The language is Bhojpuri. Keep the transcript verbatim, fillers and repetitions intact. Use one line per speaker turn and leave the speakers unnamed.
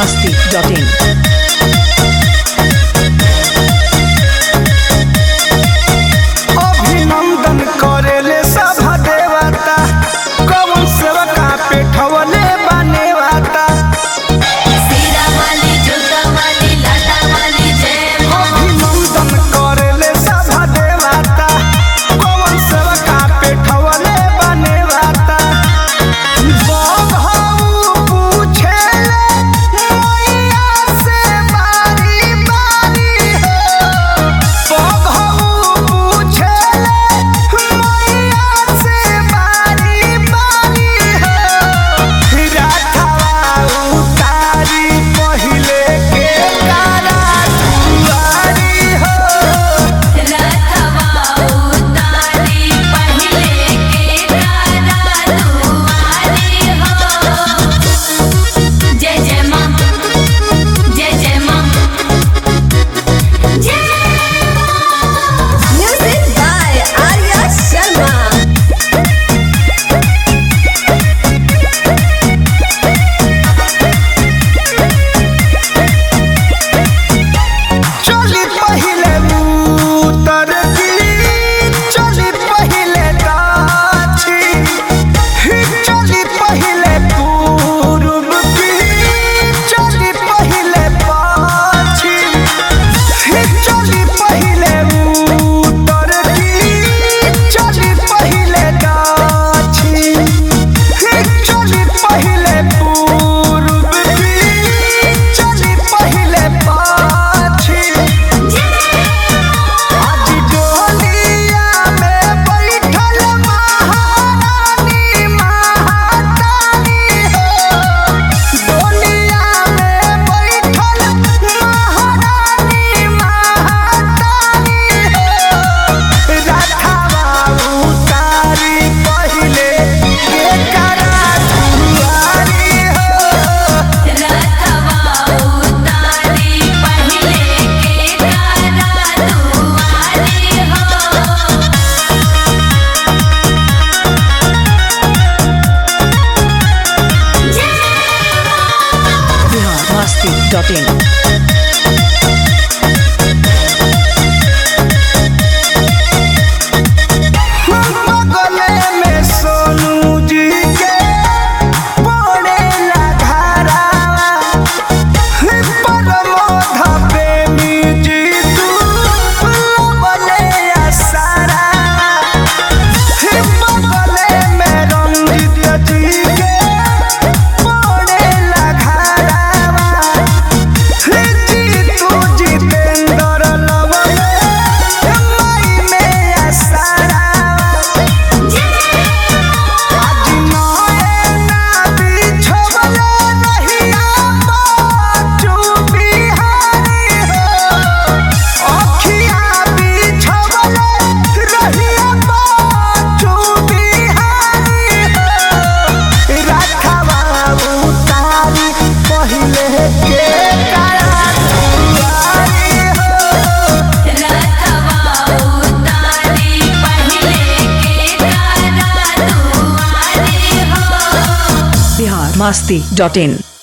masti dot in.
अभिनंदन करेले सभा देवता कौन सेवका पेठवले बनेवाता
सीरा वाली जूता वाली लाटा वाली जय मां।
अभिनंदन करेले सभा देवता कौन सेवका पेठवले बनेवाता बघऊ पूछेले मैया से बारी बारी हो बघऊ पूछेले मैया से बारी बारी हो राठवा उतारी पहिले के कारा दुआरी हो
रथवा उतारी पहिले के तारा दुआरी हो। जय जय मां जय जय मां जय मां। Music by Arya Sharma.
चली पहिले उतर की चली पहिले दक्षिण चली पहिले पूर्व की चली पहिले पश्चिम चली पहिले उत्तर की चली पहिले दक्षिण चली पहिले पूर्व की चली पहिले पश्चिम आज डोलिया में बैठल महारानी महातानी हो डोलिया में बैठल महारानी महातानी हो रथवा उतारी पहिले के करा दुआरी हो
रथवा उतारी पहिले के तारा दुआरी हो। जय मां।
Bihar masti dot in.
बगले में सोनू जी के पड़ेला घरावा परमोध प्रेमी जी तू लबले सारा बगले में रंजित जी के पड़ेला घरावा जी तू जितेंद्र लबले माई में सारा आज नैना बिछवले रहिया बच्चू बिहारी हो अखिया बिछवले रहिया बच्चू बिहारी हो रथवा उतारी पहिले के कारा दुआरी हो
रथवा उतारी पहिले के तारा दुआरी हो।
Bihar masti dot in.